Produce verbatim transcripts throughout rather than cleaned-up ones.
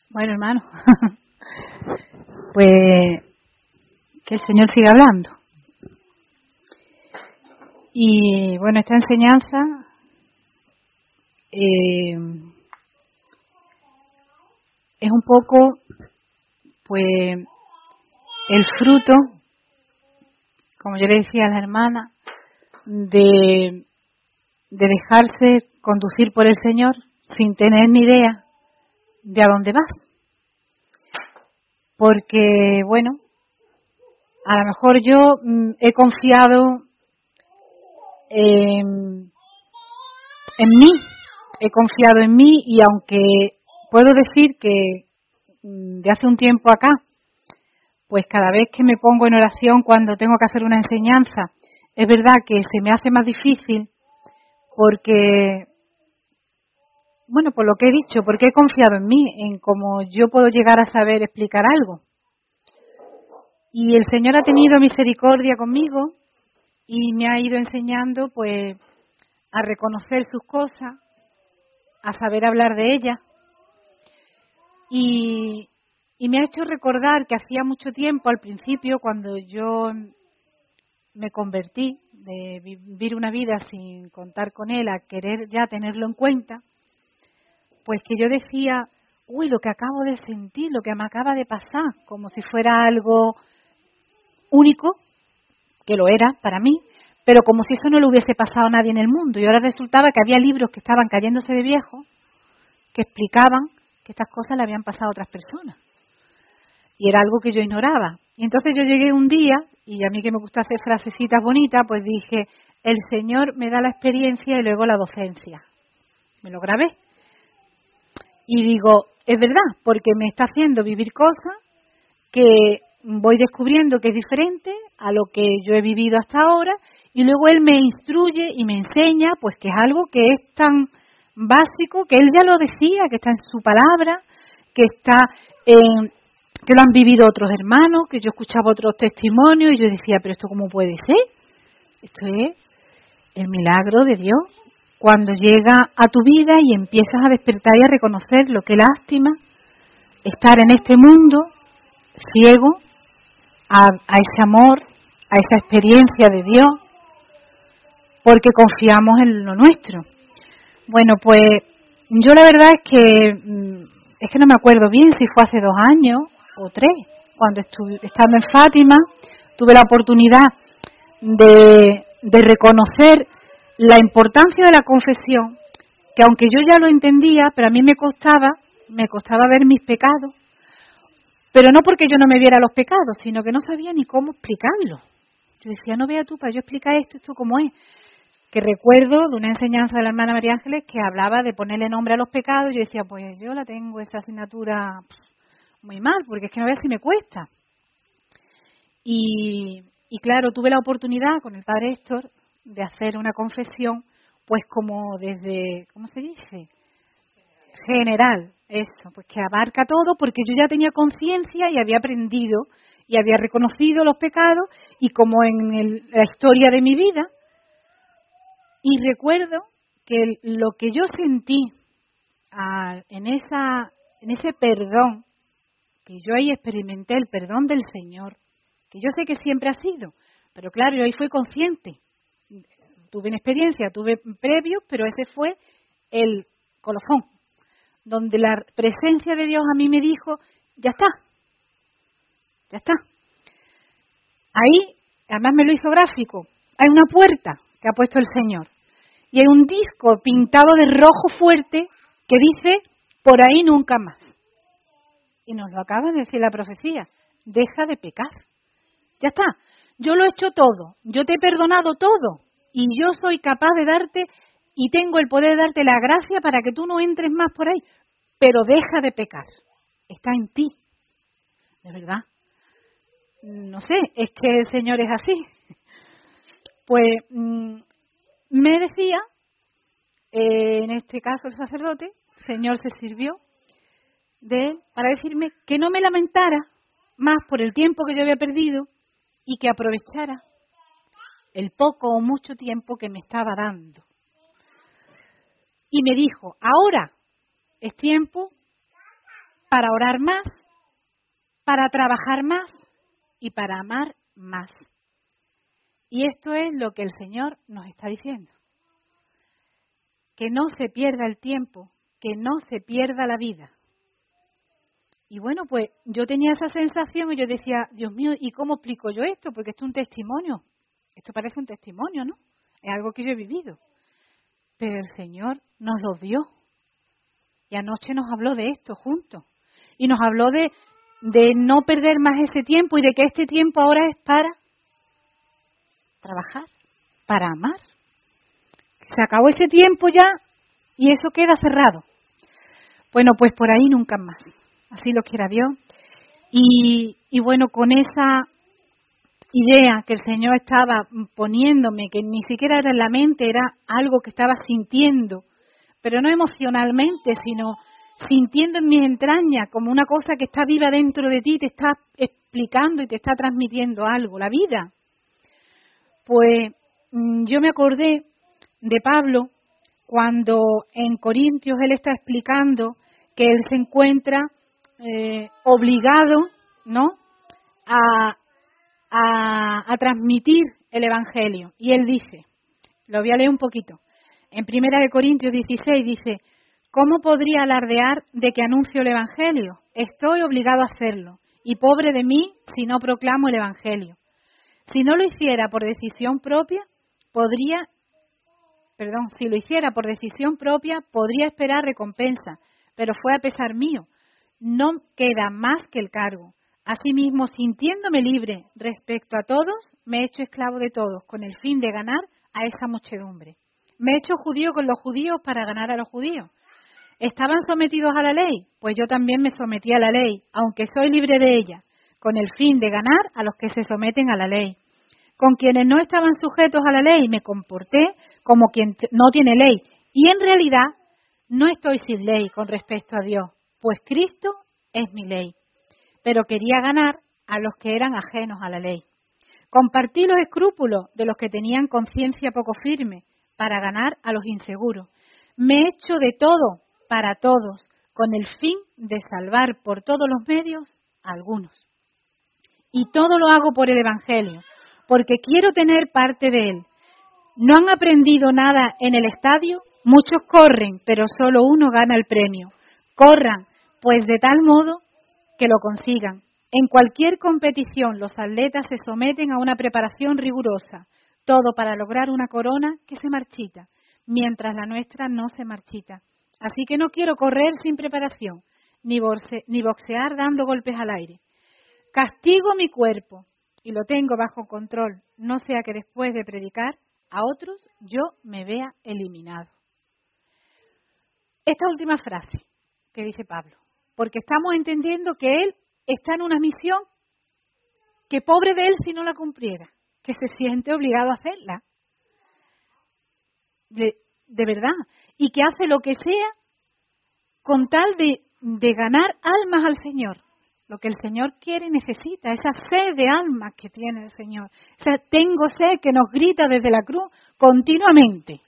Bueno, hermano, pues que el Señor siga hablando. Y bueno, esta enseñanza eh, es un poco, pues, el fruto, como yo le decía a la hermana, de, de dejarse conducir por el Señor sin tener ni idea de a dónde vas. Porque, bueno, a lo mejor yo mm, he confiado en, en mí, he confiado en mí y aunque puedo decir que mm, de hace un tiempo acá, pues cada vez que me pongo en oración cuando tengo que hacer una enseñanza, es verdad que se me hace más difícil porque, bueno, por lo que he dicho, porque he confiado en mí, en cómo yo puedo llegar a saber explicar algo. Y el Señor ha tenido misericordia conmigo y me ha ido enseñando, pues, a reconocer sus cosas, a saber hablar de ellas. Y, y me ha hecho recordar que hacía mucho tiempo, al principio, cuando yo me convertí de vivir una vida sin contar con Él, a querer ya tenerlo en cuenta, pues que yo decía, uy, lo que acabo de sentir, lo que me acaba de pasar, como si fuera algo único, que lo era para mí, pero como si eso no le hubiese pasado a nadie en el mundo. Y ahora resultaba que había libros que estaban cayéndose de viejos que explicaban que estas cosas le habían pasado a otras personas. Y era algo que yo ignoraba. Y entonces yo llegué un día, y a mí que me gusta hacer frasecitas bonitas, pues dije, el Señor me da la experiencia y luego la docencia. Me lo grabé. Y digo, es verdad, porque me está haciendo vivir cosas que voy descubriendo que es diferente a lo que yo he vivido hasta ahora, y luego Él me instruye y me enseña, pues que es algo que es tan básico, que Él ya lo decía, que está en su palabra, que está en, que lo han vivido otros hermanos, que yo escuchaba otros testimonios, y yo decía, pero ¿esto cómo puede ser? Esto es el milagro de Dios, cuando llega a tu vida y empiezas a despertar y a reconocer lo que lástima estar en este mundo ciego a, a ese amor, a esa experiencia de Dios, porque confiamos en lo nuestro. Bueno, pues yo la verdad es que es que no me acuerdo bien si fue hace dos años o tres, cuando estuve estando en Fátima, tuve la oportunidad de, de reconocer la importancia de la confesión, que aunque yo ya lo entendía, pero a mí me costaba, me costaba ver mis pecados, pero no porque yo no me viera los pecados, sino que no sabía ni cómo explicarlo. Yo decía, no vea tú, para yo explicar esto, esto cómo es. Que recuerdo de una enseñanza de la hermana María Ángeles que hablaba de ponerle nombre a los pecados. Yo decía, pues yo la tengo esa asignatura muy mal, porque es que no vea si me cuesta. Y, y claro, tuve la oportunidad con el padre Héctor de hacer una confesión, pues como desde, ¿cómo se dice? General, eso, pues que abarca todo, porque yo ya tenía conciencia y había aprendido y había reconocido los pecados, y como en el, la historia de mi vida. Y recuerdo que lo que yo sentí ah, en esa en ese perdón, que yo ahí experimenté el perdón del Señor, que yo sé que siempre ha sido, pero claro, yo ahí fui consciente. Tuve una experiencia, tuve previos, pero ese fue el colofón, donde la presencia de Dios a mí me dijo, ya está, ya está. Ahí, además me lo hizo gráfico, hay una puerta que ha puesto el Señor. Y hay un disco pintado de rojo fuerte que dice, por ahí nunca más. Y nos lo acaba de decir la profecía, deja de pecar. Ya está, yo lo he hecho todo, yo te he perdonado todo, y yo soy capaz de darte, y tengo el poder de darte la gracia para que tú no entres más por ahí, pero deja de pecar, está en ti. De verdad, no sé, es que el Señor es así. Pues mmm, me decía, eh, en este caso el sacerdote, el Señor se sirvió de él para decirme que no me lamentara más por el tiempo que yo había perdido y que aprovechara el poco o mucho tiempo que me estaba dando. Y me dijo, ahora es tiempo para orar más, para trabajar más y para amar más. Y esto es lo que el Señor nos está diciendo. Que no se pierda el tiempo, que no se pierda la vida. Y bueno, pues yo tenía esa sensación y yo decía, Dios mío, ¿y cómo explico yo esto? Porque esto es un testimonio. Esto parece un testimonio, ¿no? Es algo que yo he vivido. Pero el Señor nos lo dio. Y anoche nos habló de esto juntos. Y nos habló de, de no perder más ese tiempo y de que este tiempo ahora es para trabajar, para amar. Se acabó ese tiempo ya y eso queda cerrado. Bueno, pues por ahí nunca más. Así lo quiera Dios. Y, y bueno, con esa idea que el Señor estaba poniéndome, que ni siquiera era en la mente, era algo que estaba sintiendo, pero no emocionalmente, sino sintiendo en mis entrañas, como una cosa que está viva dentro de ti, te está explicando y te está transmitiendo algo, la vida. Pues yo me acordé de Pablo cuando en Corintios él está explicando que él se encuentra eh, obligado, ¿no?, a, a, a transmitir el Evangelio. Y él dice, lo voy a leer un poquito, en Primera de Corintios dieciséis dice, ¿cómo podría alardear de que anuncio el Evangelio? Estoy obligado a hacerlo, y pobre de mí si no proclamo el Evangelio. Si no lo hiciera por decisión propia, podría, perdón, si lo hiciera por decisión propia, podría esperar recompensa, pero fue a pesar mío. No queda más que el cargo. Asimismo, sintiéndome libre respecto a todos, me he hecho esclavo de todos, con el fin de ganar a esa muchedumbre. Me he hecho judío con los judíos para ganar a los judíos. ¿Estaban sometidos a la ley? Pues yo también me sometí a la ley, aunque soy libre de ella, con el fin de ganar a los que se someten a la ley. Con quienes no estaban sujetos a la ley me comporté como quien no tiene ley. Y en realidad no estoy sin ley con respecto a Dios, pues Cristo es mi ley. Pero quería ganar a los que eran ajenos a la ley. Compartí los escrúpulos de los que tenían conciencia poco firme para ganar a los inseguros. Me he hecho de todo para todos, con el fin de salvar por todos los medios a algunos. Y todo lo hago por el Evangelio, porque quiero tener parte de él. ¿No han aprendido nada en el estadio? Muchos corren, pero solo uno gana el premio. Corran, pues de tal modo que lo consigan. En cualquier competición los atletas se someten a una preparación rigurosa, todo para lograr una corona que se marchita, mientras la nuestra no se marchita. Así que no quiero correr sin preparación, ni, borse, ni boxear dando golpes al aire. Castigo mi cuerpo y lo tengo bajo control, no sea que después de predicar a otros yo me vea eliminado. Esta última frase que dice Pablo, porque estamos entendiendo que él está en una misión que pobre de él si no la cumpliera, que se siente obligado a hacerla. De, de verdad. Y que hace lo que sea con tal de, de ganar almas al Señor. Lo que el Señor quiere y necesita, esa sed de almas que tiene el Señor. Esa tengo sed que nos grita desde la cruz continuamente.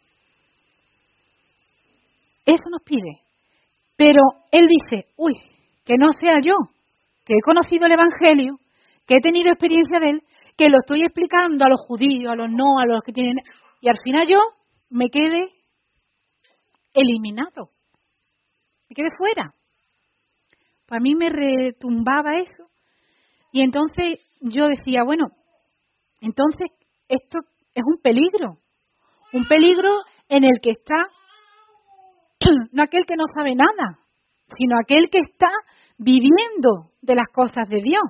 Eso nos pide. Pero Él dice, uy, que no sea yo, que he conocido el Evangelio, que he tenido experiencia de él, que lo estoy explicando a los judíos, a los no, a los que tienen... Y al final yo me quede eliminado, me quede fuera. Para mí me retumbaba eso. Y entonces yo decía, bueno, entonces esto es un peligro. Un peligro en el que está no aquel que no sabe nada, sino aquel que está viviendo de las cosas de Dios.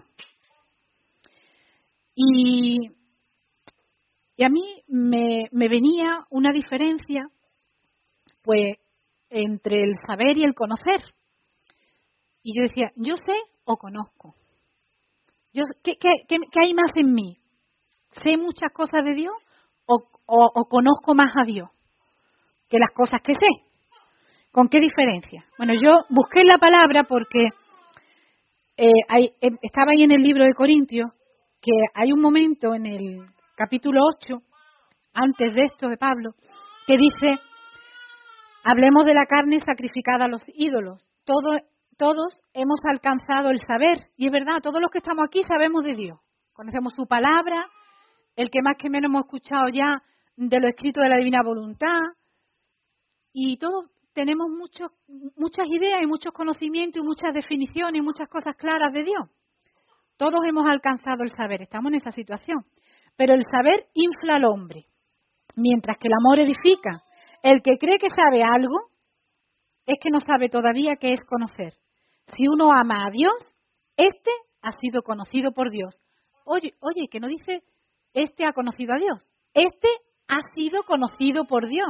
Y, y a mí me, me venía una diferencia, pues, entre el saber y el conocer. Y yo decía, yo sé o conozco. Yo, ¿qué, qué, qué, qué hay más en mí? ¿Sé muchas cosas de Dios o, o, o conozco más a Dios que las cosas que sé? ¿Con qué diferencia? Bueno, yo busqué la palabra porque eh, hay, eh, estaba ahí en el libro de Corintios que hay un momento en el capítulo ocho, antes de esto de Pablo, que dice, hablemos de la carne sacrificada a los ídolos. Todo, todos hemos alcanzado el saber, y es verdad, todos los que estamos aquí sabemos de Dios, conocemos su palabra, el que más que menos hemos escuchado ya de lo escrito de la divina voluntad, y todos tenemos muchos, muchas ideas y muchos conocimientos y muchas definiciones y muchas cosas claras de Dios. Todos hemos alcanzado el saber, estamos en esa situación, pero el saber infla al hombre, mientras que el amor edifica. El que cree que sabe algo es que no sabe todavía qué es conocer. Si uno ama a Dios, este ha sido conocido por Dios. Oye, oye, que no dice, este ha conocido a Dios. Este ha sido conocido por Dios.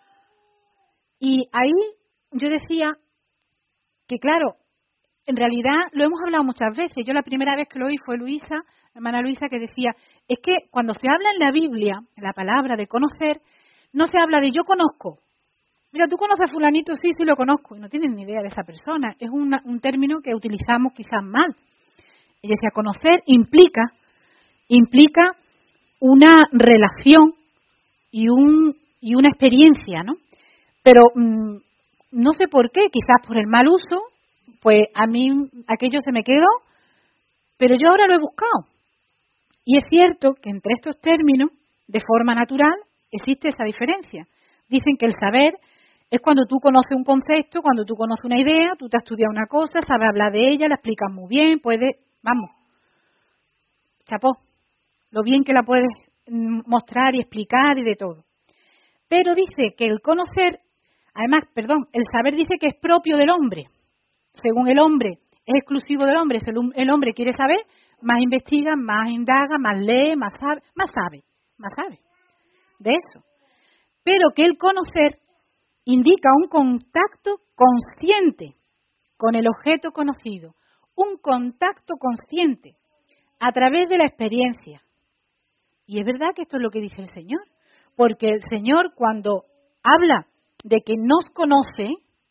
Y ahí yo decía que, claro, en realidad lo hemos hablado muchas veces. Yo la primera vez que lo oí fue Luisa, la hermana Luisa, que decía, es que cuando se habla en la Biblia, en la palabra de conocer, no se habla de yo conozco. Mira, tú conoces a fulanito, sí, sí lo conozco, y no tienes ni idea de esa persona. Es una, un término que utilizamos quizás mal. Ella decía, conocer implica, implica una relación y, un, y una experiencia, ¿no? Pero mmm, no sé por qué, quizás por el mal uso, pues a mí aquello se me quedó, pero yo ahora lo he buscado. Y es cierto que entre estos términos, de forma natural, existe esa diferencia. Dicen que el saber es cuando tú conoces un concepto, cuando tú conoces una idea, tú te has estudiado una cosa, sabes hablar de ella, la explicas muy bien, puedes, vamos, chapó, lo bien que la puedes mostrar y explicar y de todo. Pero dice que el conocer, además, perdón, el saber dice que es propio del hombre. Según el hombre, es exclusivo del hombre. Si el hombre quiere saber, más investiga, más indaga, más lee, más sabe, más sabe, más sabe de eso. Pero que el conocer indica un contacto consciente con el objeto conocido, un contacto consciente a través de la experiencia. Y es verdad que esto es lo que dice el Señor, porque el Señor cuando habla de que nos conoce,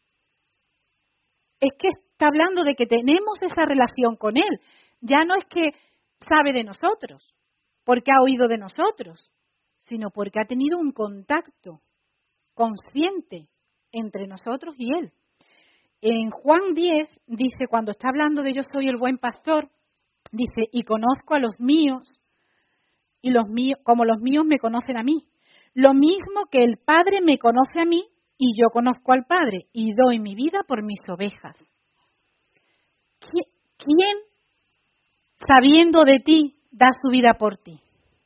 es que está hablando de que tenemos esa relación con Él. Ya no es que sabe de nosotros, porque ha oído de nosotros, sino porque ha tenido un contacto consciente entre nosotros y Él. En Juan diez dice, cuando está hablando de yo soy el buen pastor, dice, y conozco a los míos, y los míos, como los míos me conocen a mí. Lo mismo que el Padre me conoce a mí, y yo conozco al Padre, y doy mi vida por mis ovejas. ¿Quién, sabiendo de ti, da su vida por ti?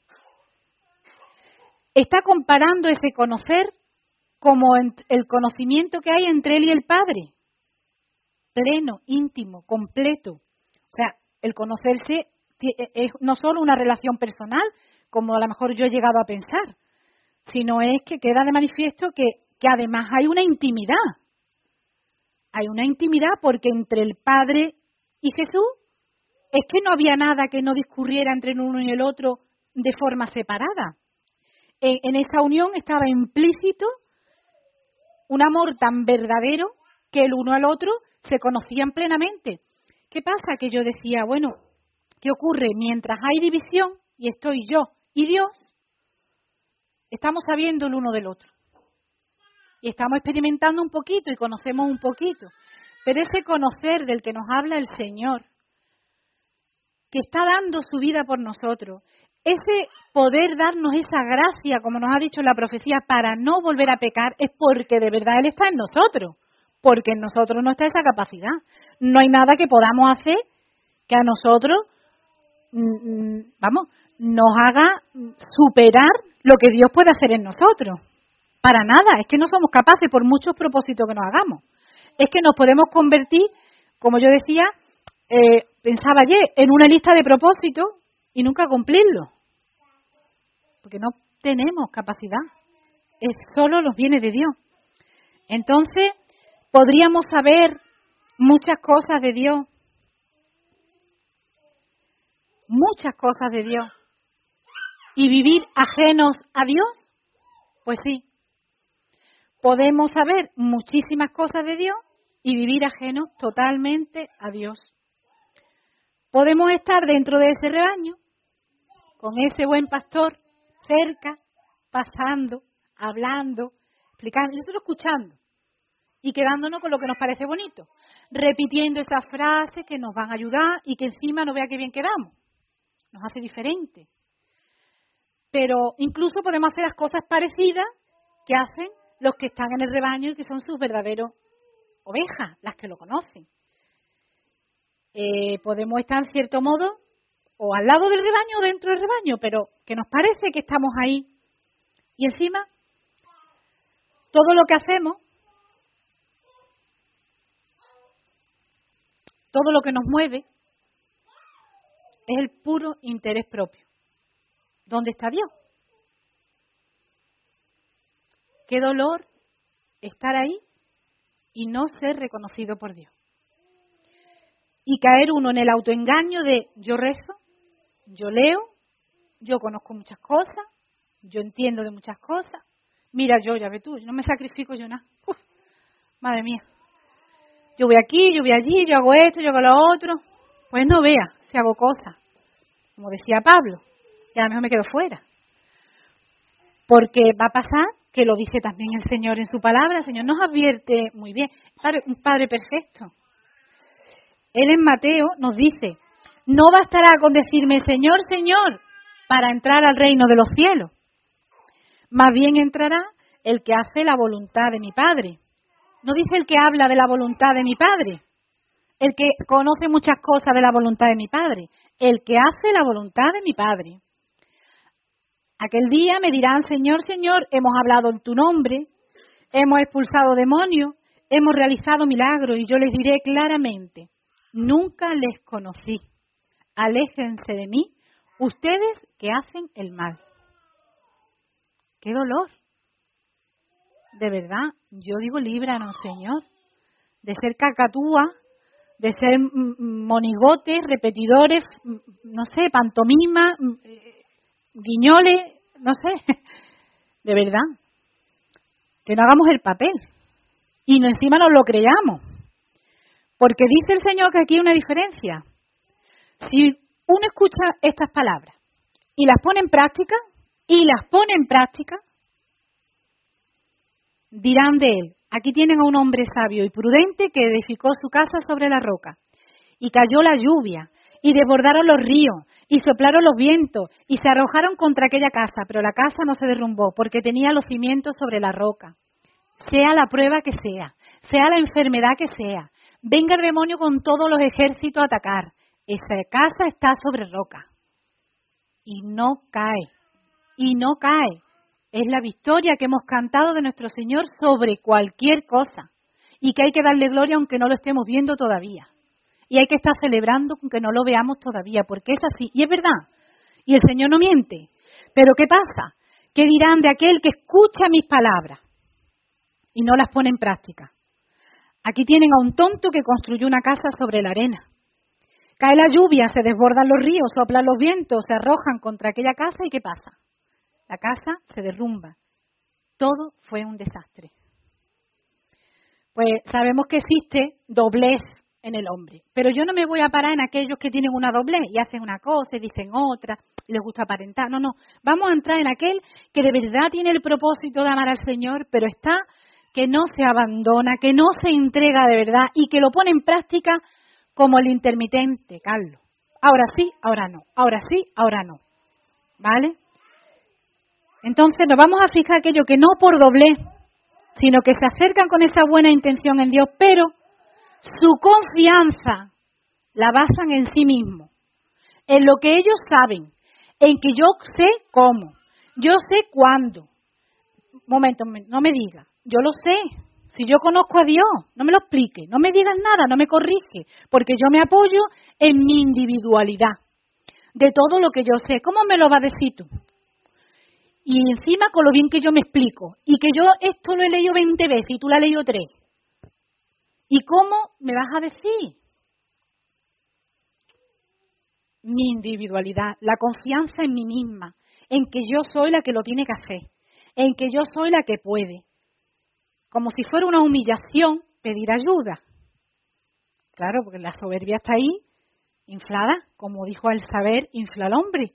Está comparando ese conocer como el conocimiento que hay entre él y el Padre. Pleno, íntimo, completo. O sea, el conocerse es no solo una relación personal, como a lo mejor yo he llegado a pensar, sino es que queda de manifiesto que, que además hay una intimidad. Hay una intimidad porque entre el Padre y Jesús es que no había nada que no discurriera entre el uno y el otro de forma separada. En, en esa unión estaba implícito un amor tan verdadero que el uno al otro se conocían plenamente. ¿Qué pasa? Que yo decía, bueno, ¿qué ocurre? Mientras hay división y estoy yo y Dios, estamos sabiendo el uno del otro. Y estamos experimentando un poquito y conocemos un poquito. Pero ese conocer del que nos habla el Señor, que está dando su vida por nosotros, ese poder darnos esa gracia, como nos ha dicho la profecía, para no volver a pecar, es porque de verdad Él está en nosotros. Porque en nosotros no está esa capacidad. No hay nada que podamos hacer que a nosotros, vamos, nos haga superar lo que Dios puede hacer en nosotros. Para nada, es que no somos capaces por muchos propósitos que nos hagamos. Es que nos podemos convertir, como yo decía, eh, pensaba ayer, en una lista de propósitos y nunca cumplirlo. Porque no tenemos capacidad. Es solo los bienes de Dios. Entonces, podríamos saber muchas cosas de Dios. Muchas cosas de Dios. ¿Y vivir ajenos a Dios? Pues sí. Podemos saber muchísimas cosas de Dios y vivir ajenos totalmente a Dios. Podemos estar dentro de ese rebaño, con ese buen pastor, cerca, pasando, hablando, explicando, nosotros escuchando. y quedándonos con lo que nos parece bonito, repitiendo esas frases que nos van a ayudar y que encima no vea qué bien quedamos. Nos hace diferente. Pero incluso podemos hacer las cosas parecidas que hacen los que están en el rebaño y que son sus verdaderos ovejas, las que lo conocen. Eh, podemos estar en cierto modo o al lado del rebaño o dentro del rebaño, pero que nos parece que estamos ahí. Y encima, todo lo que hacemos, todo lo que nos mueve, es el puro interés propio. ¿Dónde está Dios? Qué dolor estar ahí y no ser reconocido por Dios. Y caer uno en el autoengaño de yo rezo, yo leo, yo conozco muchas cosas, yo entiendo de muchas cosas. Mira, yo, ya ves tú, yo no me sacrifico yo nada. Uf, madre mía. Yo voy aquí, yo voy allí, yo hago esto, yo hago lo otro. Pues no vea si hago cosas. Como decía Pablo, y a lo mejor me quedo fuera. Porque va a pasar, que lo dice también el Señor en su palabra, el Señor nos advierte muy bien, padre, un Padre perfecto. Él en Mateo nos dice, no bastará con decirme Señor, Señor, para entrar al reino de los cielos. Más bien entrará el que hace la voluntad de mi Padre. No dice el que habla de la voluntad de mi Padre, el que conoce muchas cosas de la voluntad de mi Padre, el que hace la voluntad de mi Padre. Aquel día me dirán, Señor, Señor, hemos hablado en tu nombre, hemos expulsado demonios, hemos realizado milagros, y yo les diré claramente, nunca les conocí. Aléjense de mí, ustedes que hacen el mal. ¡Qué dolor! De verdad, yo digo, líbranos, Señor, de ser cacatúa, de ser monigotes, repetidores, no sé, pantomima, guiñoles, no sé, de verdad, que no hagamos el papel y no encima nos lo creamos, porque dice el Señor que aquí hay una diferencia. Si uno escucha estas palabras y las pone en práctica, y las pone en práctica, dirán de él, aquí tienen a un hombre sabio y prudente que edificó su casa sobre la roca, y cayó la lluvia, y desbordaron los ríos, y soplaron los vientos, y se arrojaron contra aquella casa, pero la casa no se derrumbó, porque tenía los cimientos sobre la roca. Sea la prueba que sea, sea la enfermedad que sea, venga el demonio con todos los ejércitos a atacar, esa casa está sobre roca, y no cae, y no cae. Es la victoria que hemos cantado de nuestro Señor sobre cualquier cosa, y que hay que darle gloria aunque no lo estemos viendo todavía. Y hay que estar celebrando aunque no lo veamos todavía, porque es así. Y es verdad. Y el Señor no miente. Pero ¿qué pasa? ¿Qué dirán de aquel que escucha mis palabras y no las pone en práctica? Aquí tienen a un tonto que construyó una casa sobre la arena. Cae la lluvia, se desbordan los ríos, soplan los vientos, se arrojan contra aquella casa y ¿qué pasa? La casa se derrumba. Todo fue un desastre. Pues sabemos que existe doblez en el hombre. Pero yo no me voy a parar en aquellos que tienen una doblez y hacen una cosa y dicen otra y les gusta aparentar. No, no. Vamos a entrar en aquel que de verdad tiene el propósito de amar al Señor, pero está que no se abandona, que no se entrega de verdad y que lo pone en práctica como el intermitente, Carlos. Ahora sí, ahora no. Ahora sí, ahora no. ¿Vale? Entonces nos vamos a fijar aquello que no por doblez, sino que se acercan con esa buena intención en Dios, pero su confianza la basan en sí mismos, en lo que ellos saben, en que yo sé cómo, yo sé cuándo. Momento, no me diga, yo lo sé, si yo conozco a Dios, no me lo explique, no me digas nada, no me corrige, porque yo me apoyo en mi individualidad, de todo lo que yo sé. ¿Cómo me lo va a decir tú? Y encima con lo bien que yo me explico, y que yo esto lo he leído veinte veces y tú lo has leído tres. ¿Y cómo me vas a decir? Mi individualidad, la confianza en mí misma, en que yo soy la que lo tiene que hacer, en que yo soy la que puede. Como si fuera una humillación pedir ayuda. Claro, porque la soberbia está ahí, inflada, como dijo el saber, infla al hombre.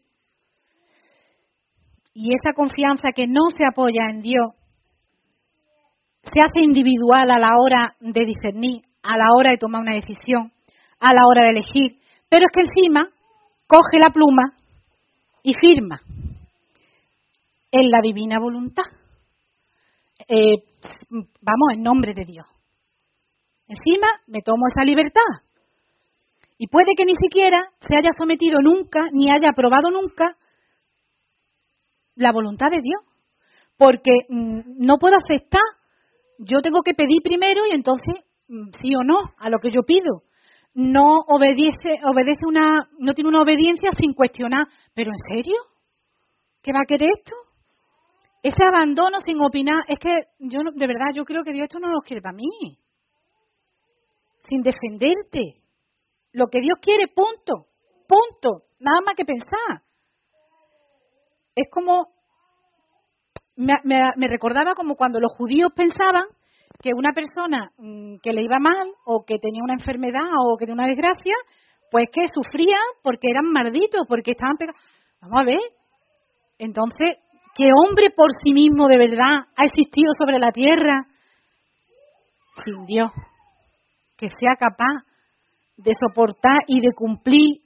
Y esa confianza que no se apoya en Dios, se hace individual a la hora de discernir, a la hora de tomar una decisión, a la hora de elegir, pero es que encima coge la pluma y firma en la divina voluntad. Eh, vamos, en nombre de Dios. Encima me tomo esa libertad. Y puede que ni siquiera se haya sometido nunca, ni haya aprobado nunca la voluntad de Dios. Porque mmm, no puedo aceptar. Yo tengo que pedir primero y entonces, mmm, sí o no, a lo que yo pido. No obedece, obedece una, no tiene una obediencia sin cuestionar. ¿Pero en serio? ¿Qué va a querer esto? Ese abandono sin opinar, es que yo no, de verdad yo creo que Dios esto no lo quiere para mí. Sin defenderte. Lo que Dios quiere, punto. Punto. Nada más que pensar. Es como, me, me, me recordaba como cuando los judíos pensaban que una persona mmm, que le iba mal, o que tenía una enfermedad, o que tenía una desgracia, pues que sufría porque eran malditos, porque estaban pegados. Vamos a ver. Entonces, ¿qué hombre por sí mismo de verdad ha existido sobre la tierra sin Dios? Que sea capaz de soportar y de cumplir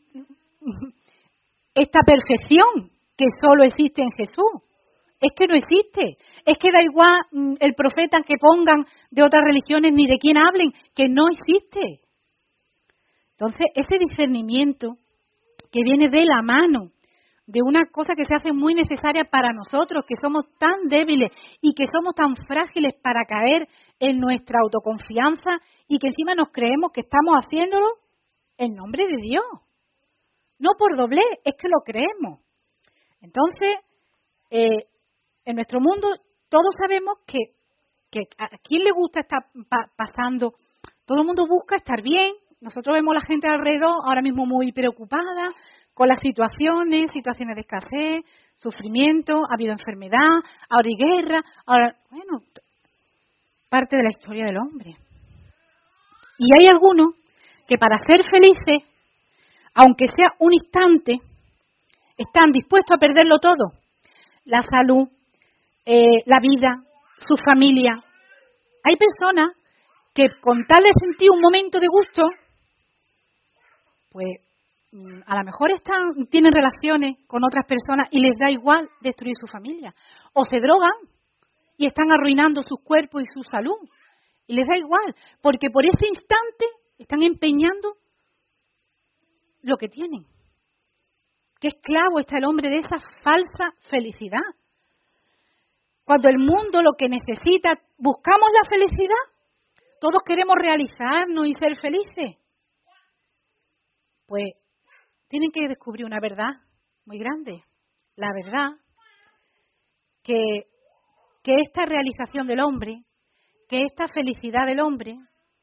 esta perfección que solo existe en Jesús. Es que no existe. Es que da igual el profeta que pongan de otras religiones ni de quién hablen, que no existe. Entonces, ese discernimiento que viene de la mano de una cosa que se hace muy necesaria para nosotros, que somos tan débiles y que somos tan frágiles para caer en nuestra autoconfianza y que encima nos creemos que estamos haciéndolo en nombre de Dios. No por doblez, es que lo creemos. Entonces, eh, en nuestro mundo todos sabemos que, que a quién le gusta estar pa- pasando, todo el mundo busca estar bien. Nosotros vemos a la gente alrededor ahora mismo muy preocupada con las situaciones, situaciones de escasez, sufrimiento, ha habido enfermedad, ahora hay guerra, ahora, bueno, parte de la historia del hombre. Y hay algunos que para ser felices, aunque sea un instante, están dispuestos a perderlo todo. La salud, eh, la vida, su familia. Hay personas que con tal de sentir un momento de gusto, pues a lo mejor están, tienen relaciones con otras personas y les da igual destruir su familia. O se drogan y están arruinando sus cuerpos y su salud. Y les da igual, porque por ese instante están empeñando lo que tienen. Qué esclavo está el hombre de esa falsa felicidad. Cuando el mundo lo que necesita, buscamos la felicidad, todos queremos realizarnos y ser felices. Pues tienen que descubrir una verdad muy grande. La verdad que, que esta realización del hombre, que esta felicidad del hombre,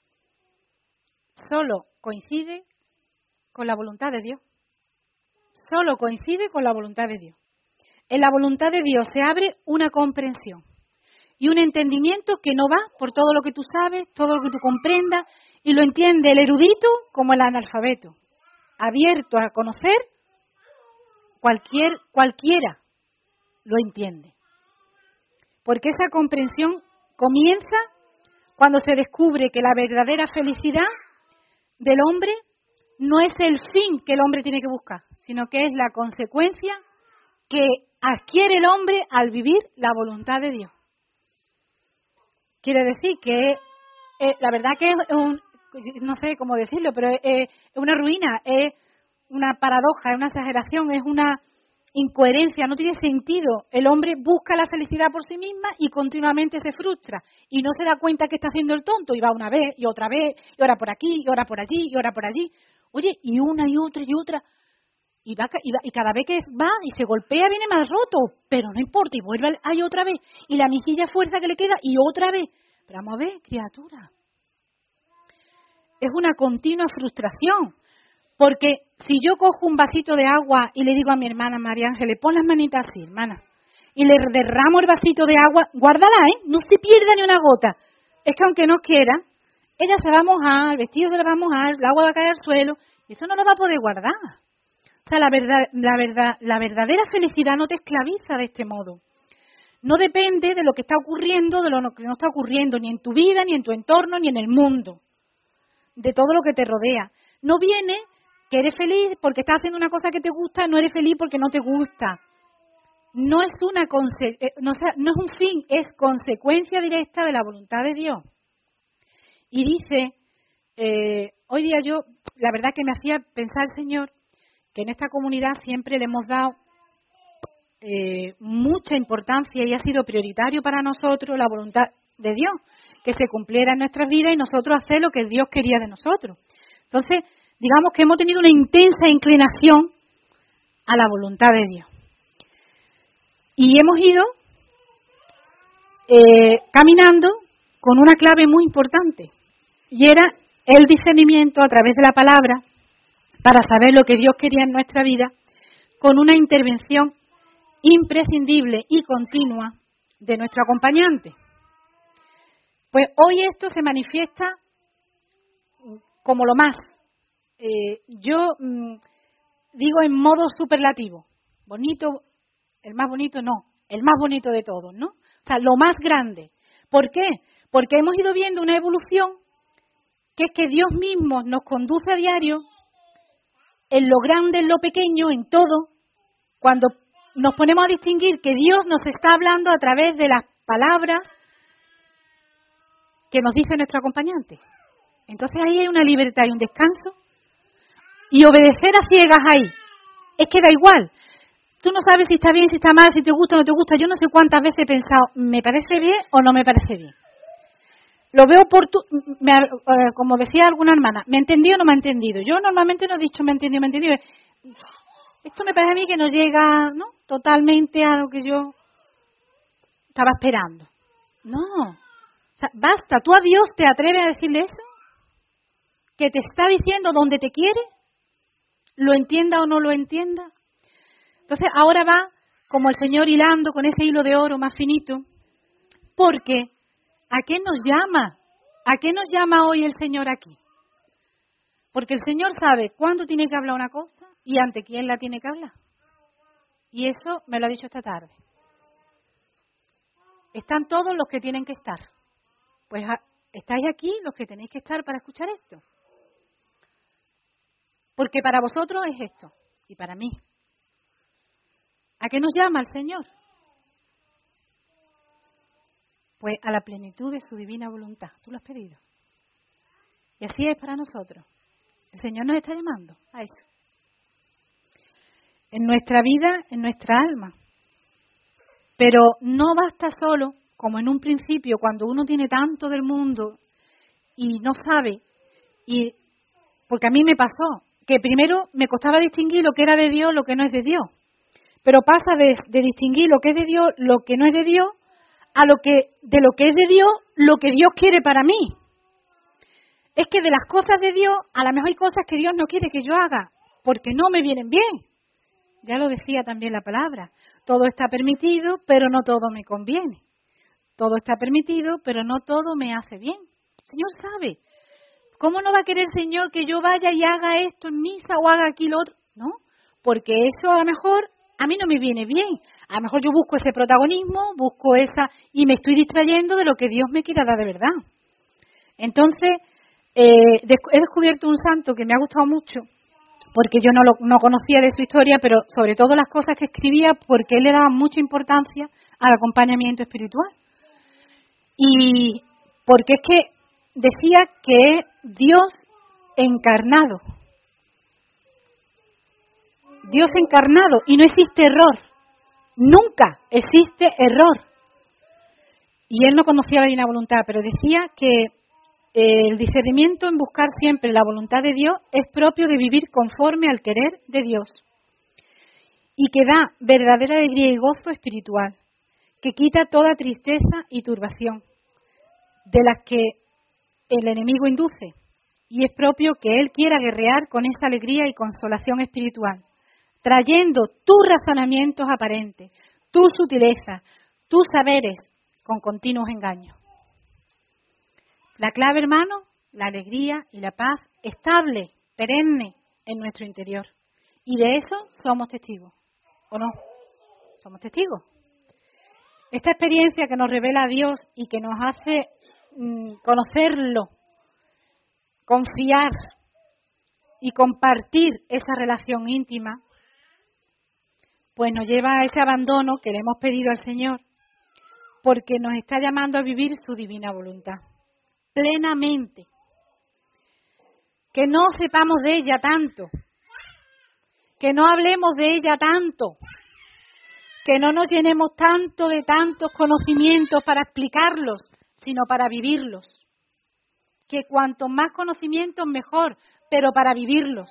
solo coincide con la voluntad de Dios. Solo coincide con la voluntad de Dios. En la voluntad de Dios se abre una comprensión y un entendimiento que no va por todo lo que tú sabes, todo lo que tú comprendas, y lo entiende el erudito como el analfabeto. Abierto a conocer, cualquier, cualquiera lo entiende. Porque esa comprensión comienza cuando se descubre que la verdadera felicidad del hombre no es el fin que el hombre tiene que buscar, sino que es la consecuencia que adquiere el hombre al vivir la voluntad de Dios. Quiere decir que eh, la verdad que es un, no sé cómo decirlo, pero es, es una ruina, es una paradoja, es una exageración, es una incoherencia, no tiene sentido. El hombre busca la felicidad por sí misma y continuamente se frustra y no se da cuenta que está haciendo el tonto y va una vez y otra vez y ahora por aquí y ahora por allí y ahora por allí. Oye, y una y otra y otra. Y, va, y, va, y cada vez que va y se golpea viene más roto, pero no importa, y vuelve ahí otra vez, y la mejilla fuerza que le queda, y otra vez. Pero vamos a ver, criatura, es una continua frustración, porque si yo cojo un vasito de agua y le digo a mi hermana María Ángeles, pon las manitas así, hermana, y le derramo el vasito de agua, guárdala, ¿eh? No se pierda ni una gota. Es que aunque no quiera, ella se va a mojar, el vestido se le va a mojar, el agua va a caer al suelo, y eso no lo va a poder guardar. O sea, la verdad, la verdad, la verdadera felicidad no te esclaviza de este modo. No depende de lo que está ocurriendo, de lo que no está ocurriendo, ni en tu vida, ni en tu entorno, ni en el mundo, de todo lo que te rodea. No viene que eres feliz porque estás haciendo una cosa que te gusta, no eres feliz porque no te gusta. No es una conse- no, o sea, no es un fin, es consecuencia directa de la voluntad de Dios. Y dice, eh, hoy día yo, la verdad que me hacía pensar, Señor, que en esta comunidad siempre le hemos dado eh, mucha importancia y ha sido prioritario para nosotros la voluntad de Dios, que se cumpliera en nuestras vidas y nosotros hacer lo que Dios quería de nosotros. Entonces, digamos que hemos tenido una intensa inclinación a la voluntad de Dios. Y hemos ido eh, caminando con una clave muy importante, y era el discernimiento a través de la palabra para saber lo que Dios quería en nuestra vida, con una intervención imprescindible y continua de nuestro acompañante. Pues hoy esto se manifiesta como lo más, eh, yo mmm, digo en modo superlativo, bonito, el más bonito no, el más bonito de todos, ¿no? O sea, lo más grande. ¿Por qué? Porque hemos ido viendo una evolución que es que Dios mismo nos conduce a diario en lo grande, en lo pequeño, en todo, cuando nos ponemos a distinguir que Dios nos está hablando a través de las palabras que nos dice nuestro acompañante. Entonces ahí hay una libertad y un descanso, y obedecer a ciegas ahí, es que da igual. Tú no sabes si está bien, si está mal, si te gusta o no te gusta. Yo no sé cuántas veces he pensado, ¿me parece bien o no me parece bien? Lo veo por tu, me, eh, como decía alguna hermana, ¿me ha entendido o no me ha entendido? Yo normalmente no he dicho me ha entendido, me ha entendido. Esto me parece a mí que no llega, ¿no?, totalmente a lo que yo estaba esperando. No. O sea, basta, ¿tú a Dios te atreves a decirle eso? ¿Que te está diciendo dónde te quiere? ¿Lo entienda o no lo entienda? Entonces ahora va como el Señor hilando con ese hilo de oro más finito, porque ¿a qué nos llama? ¿A qué nos llama hoy el Señor aquí? Porque el Señor sabe cuándo tiene que hablar una cosa y ante quién la tiene que hablar. Y eso me lo ha dicho esta tarde. Están todos los que tienen que estar. Pues estáis aquí los que tenéis que estar para escuchar esto. Porque para vosotros es esto, y para mí. ¿A qué nos llama el Señor? Pues a la plenitud de su divina voluntad. Tú lo has pedido. Y así es para nosotros. El Señor nos está llamando a eso. En nuestra vida, en nuestra alma. Pero no basta solo, como en un principio, cuando uno tiene tanto del mundo y no sabe, y porque a mí me pasó, que primero me costaba distinguir lo que era de Dios, lo que no es de Dios. Pero pasa de, de distinguir lo que es de Dios, lo que no es de Dios, a lo que de lo que es de Dios, lo que Dios quiere para mí. Es que de las cosas de Dios, a lo mejor hay cosas que Dios no quiere que yo haga, porque no me vienen bien. Ya lo decía también la palabra. Todo está permitido, pero no todo me conviene. Todo está permitido, pero no todo me hace bien. El Señor sabe. ¿Cómo no va a querer el Señor que yo vaya y haga esto en misa o haga aquí lo otro? No, porque eso a lo mejor a mí no me viene bien. A lo mejor yo busco ese protagonismo, busco esa, y me estoy distrayendo de lo que Dios me quiera dar de verdad. Entonces, eh, he descubierto un santo que me ha gustado mucho, porque yo no, lo, no conocía de su historia, pero sobre todo las cosas que escribía, porque él le daba mucha importancia al acompañamiento espiritual. Y porque es que decía que es Dios encarnado. Dios encarnado, y no existe error. Nunca existe error. Y él no conocía la divina voluntad, pero decía que el discernimiento en buscar siempre la voluntad de Dios es propio de vivir conforme al querer de Dios. Y que da verdadera alegría y gozo espiritual, que quita toda tristeza y turbación, de las que el enemigo induce. Y es propio que él quiera guerrear con esa alegría y consolación espiritual, trayendo tus razonamientos aparentes, tus sutilezas, tus saberes con continuos engaños. La clave, hermano, la alegría y la paz estable, perenne en nuestro interior. Y de eso somos testigos, ¿o no? Somos testigos. esta experiencia que nos revela a Dios y que nos hace mm, conocerlo, confiar y compartir esa relación íntima, pues nos lleva a ese abandono que le hemos pedido al Señor, porque nos está llamando a vivir su divina voluntad, plenamente. Que no sepamos de ella tanto, que no hablemos de ella tanto, que no nos llenemos tanto de tantos conocimientos para explicarlos, sino para vivirlos. Que cuanto más conocimientos mejor, pero para vivirlos.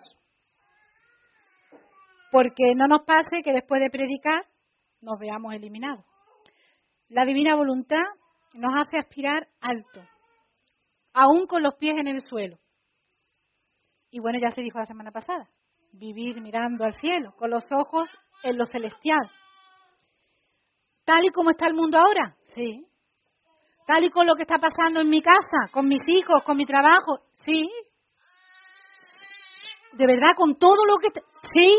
Porque no nos pase que después de predicar nos veamos eliminados. La divina voluntad nos hace aspirar alto, aún con los pies en el suelo. Y bueno, ya se dijo la semana pasada, vivir mirando al cielo, con los ojos en lo celestial. Tal y como está el mundo ahora, sí. Tal y con lo que está pasando en mi casa, con mis hijos, con mi trabajo, sí. De verdad, con todo lo que... Te... Sí.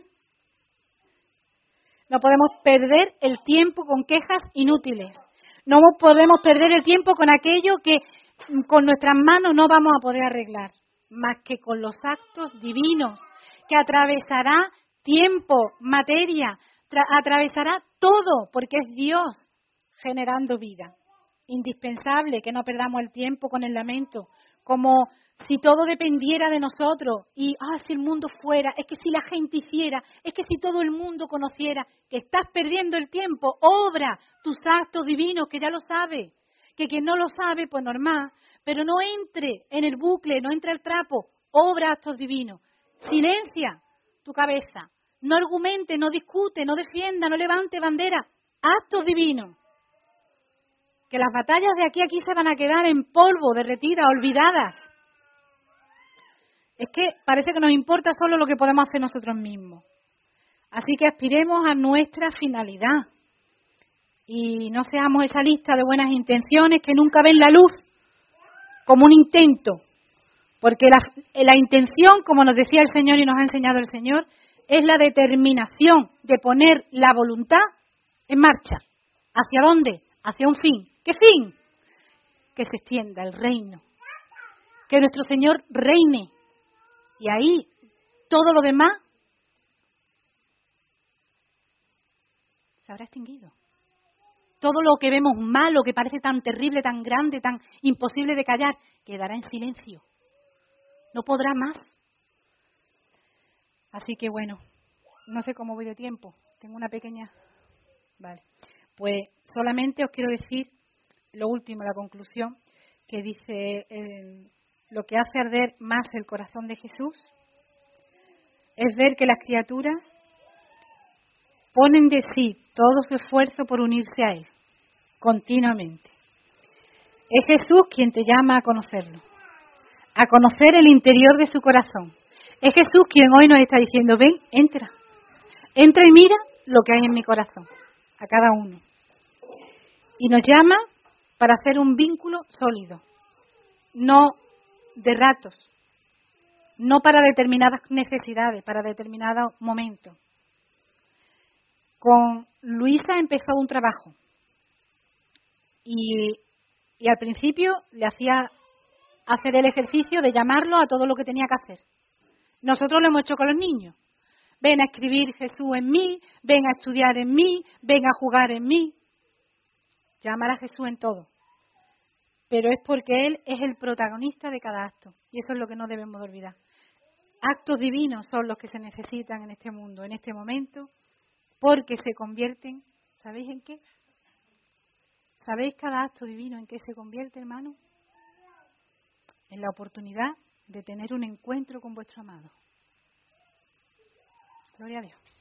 No podemos perder el tiempo con quejas inútiles. No podemos perder el tiempo con aquello que con nuestras manos no vamos a poder arreglar, más que con los actos divinos, que atravesará tiempo, materia, tra- atravesará todo, porque es Dios generando vida. Indispensable que no perdamos el tiempo con el lamento, como si todo dependiera de nosotros y, ah, si el mundo fuera, es que si la gente hiciera, es que si todo el mundo conociera, que estás perdiendo el tiempo, obra tus actos divinos, que ya lo sabes, que quien no lo sabe, pues normal, pero no entre en el bucle, no entre el trapo, obra actos divinos, silencia tu cabeza, no argumente, no discute, no defienda, no levante bandera, actos divinos. Que las batallas de aquí a aquí se van a quedar en polvo, derretidas, olvidadas. Es que parece que nos importa solo lo que podemos hacer nosotros mismos. Así que aspiremos a nuestra finalidad. Y no seamos esa lista de buenas intenciones que nunca ven la luz, como un intento. Porque la, la intención, como nos decía el Señor y nos ha enseñado el Señor, es la determinación de poner la voluntad en marcha. ¿Hacia dónde? Hacia un fin. ¿Qué fin? Que se extienda el reino. Que nuestro Señor reine. Y ahí todo lo demás se habrá extinguido. Todo lo que vemos malo, que parece tan terrible, tan grande, tan imposible de callar, quedará en silencio. No podrá más. Así que bueno, no sé cómo voy de tiempo. Tengo una pequeña... Vale. Pues solamente os quiero decir lo último, la conclusión, que dice eh, lo que hace arder más el corazón de Jesús es ver que las criaturas ponen de sí todo su esfuerzo por unirse a Él, continuamente. Es Jesús quien te llama a conocerlo, a conocer el interior de su corazón. Es Jesús quien hoy nos está diciendo, ven, entra, entra y mira lo que hay en mi corazón, a cada uno. Y nos llama para hacer un vínculo sólido, no de ratos, no para determinadas necesidades, para determinados momentos. Con Luisa empezó un trabajo y, y al principio le hacía hacer el ejercicio de llamarlo a todo lo que tenía que hacer. Nosotros lo hemos hecho con los niños. Ven a escribir Jesús en mí, ven a estudiar en mí, ven a jugar en mí. Llamar a Jesús en todo. Pero es porque Él es el protagonista de cada acto. Y eso es lo que no debemos de olvidar. Actos divinos son los que se necesitan en este mundo, en este momento, porque se convierten, ¿sabéis en qué? ¿Sabéis cada acto divino en qué se convierte, hermano? En la oportunidad de tener un encuentro con vuestro amado. Gloria a Dios.